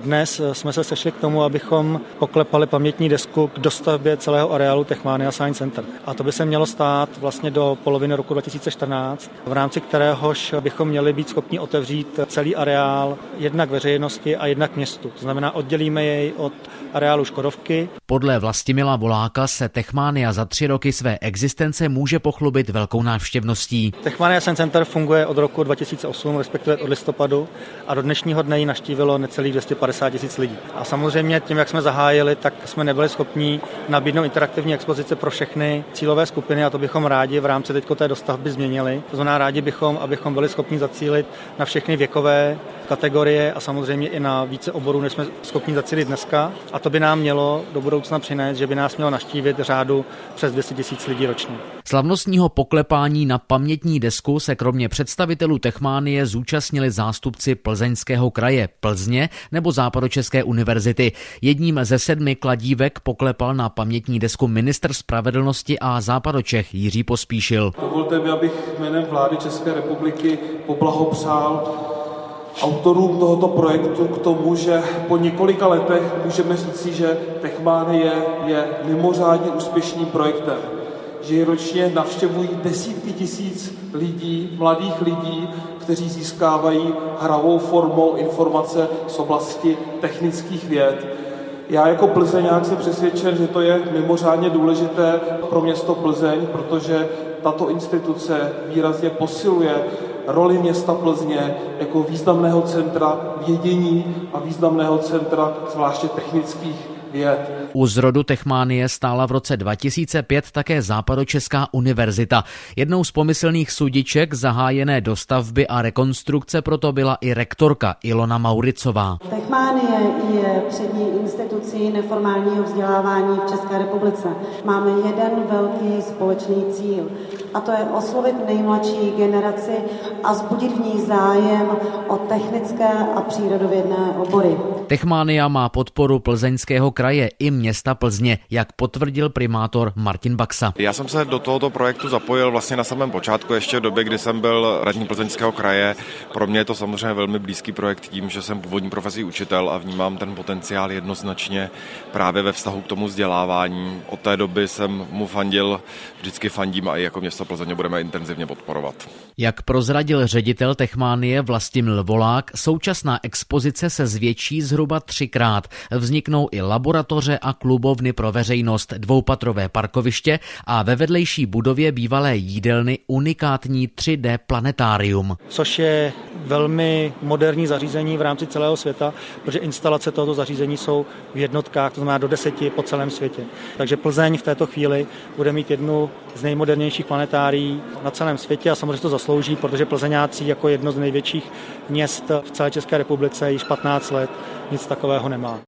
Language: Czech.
Dnes jsme se sešli k tomu, abychom poklepali pamětní desku k dostavbě celého areálu Techmania Science Center. A to by se mělo stát vlastně do poloviny roku 2014, v rámci kteréhož bychom měli být schopni otevřít celý areál jednak veřejnosti a jednak městu. To znamená, oddělíme jej od areálu Škodovky. Podle Vlastimila Voláka se Techmania za 3 roky své existence může pochlubit velkou návštěvností. Techmania Science Center funguje od roku 2008, respektive od listopadu, a do dnešního dne ji navštívilo necelých 250 000 lidí. A samozřejmě tím, jak jsme zahájili, tak jsme nebyli schopni nabídnout interaktivní expozice pro všechny cílové skupiny, a to bychom rádi v rámci té dostavby změnili. To znamená, rádi bychom, abychom byli schopni zacílit na všechny věkové kategorie a samozřejmě i na více oborů, než jsme schopni zacílit dneska. A to by nám mělo do budoucna přinést, že by nás mělo navštívit řádu přes 200 000 lidí ročně. Slavnostního poklepání na pamětní desku se kromě představitelů Techmanie zúčastnili zástupci Plzeňského kraje, Plzně nebo Západočeské univerzity. Jedním ze 7 kladívek poklepal na pamětní desku ministr spravedlnosti a Západočech Jiří Pospíšil. Dovolte mi, abych jménem vlády České republiky poblahopřál autorům tohoto projektu k tomu, že po několika letech můžeme říci, že Techmanie je mimořádně úspěšným projektem. Že ji ročně navštěvují desítky tisíc lidí, mladých lidí, kteří získávají hravou formou informace z oblasti technických věd. Já jako Plzeňák jsem přesvědčen, že to je mimořádně důležité pro město Plzeň, protože tato instituce výrazně posiluje roli města Plzně jako významného centra vědění a významného centra zvláště technických věd. U zrodu Techmanie stála v roce 2005 také Západočeská univerzita. Jednou z pomyslných sudiček zahájené dostavby a rekonstrukce proto byla i rektorka Ilona Mauricová. Techmanie je přední institucí neformálního vzdělávání v České republice. Máme jeden velký společný cíl, a to je oslovit nejmladší generaci a vzbudit v ní zájem o technické a přírodovědné obory. Techmania má podporu Plzeňského kraje i města Plzně, jak potvrdil primátor Martin Baxa. Já jsem se do tohoto projektu zapojil vlastně na samém počátku, ještě v době, kdy jsem byl radní Plzeňského kraje. Pro mě je to samozřejmě velmi blízký projekt tím, že jsem původní profesí učitel a vnímám ten potenciál jednoznačně právě ve vztahu k tomu vzdělávání. Od té doby jsem mu fandil, vždycky fandím a i jako město Plzeň budeme intenzivně podporovat. Jak prozradil ředitel Techmanie Vlastimil Volák, současná expozice se zvětší zhruba 3krát. Vzniknou i laboratoře a klubovny pro veřejnost, 2patrové parkoviště a ve vedlejší budově bývalé jídelny unikátní 3D planetárium. Což je velmi moderní zařízení v rámci celého světa, protože instalace tohoto zařízení jsou v jednotkách, to znamená do 10 po celém světě. Takže Plzeň v této chvíli bude mít jednu z nejmodernějších planetárií na celém světě a samozřejmě to zaslouží, protože Plzeňáci jako jedno z největších měst v celé České republice již 15 let nic takového nemá.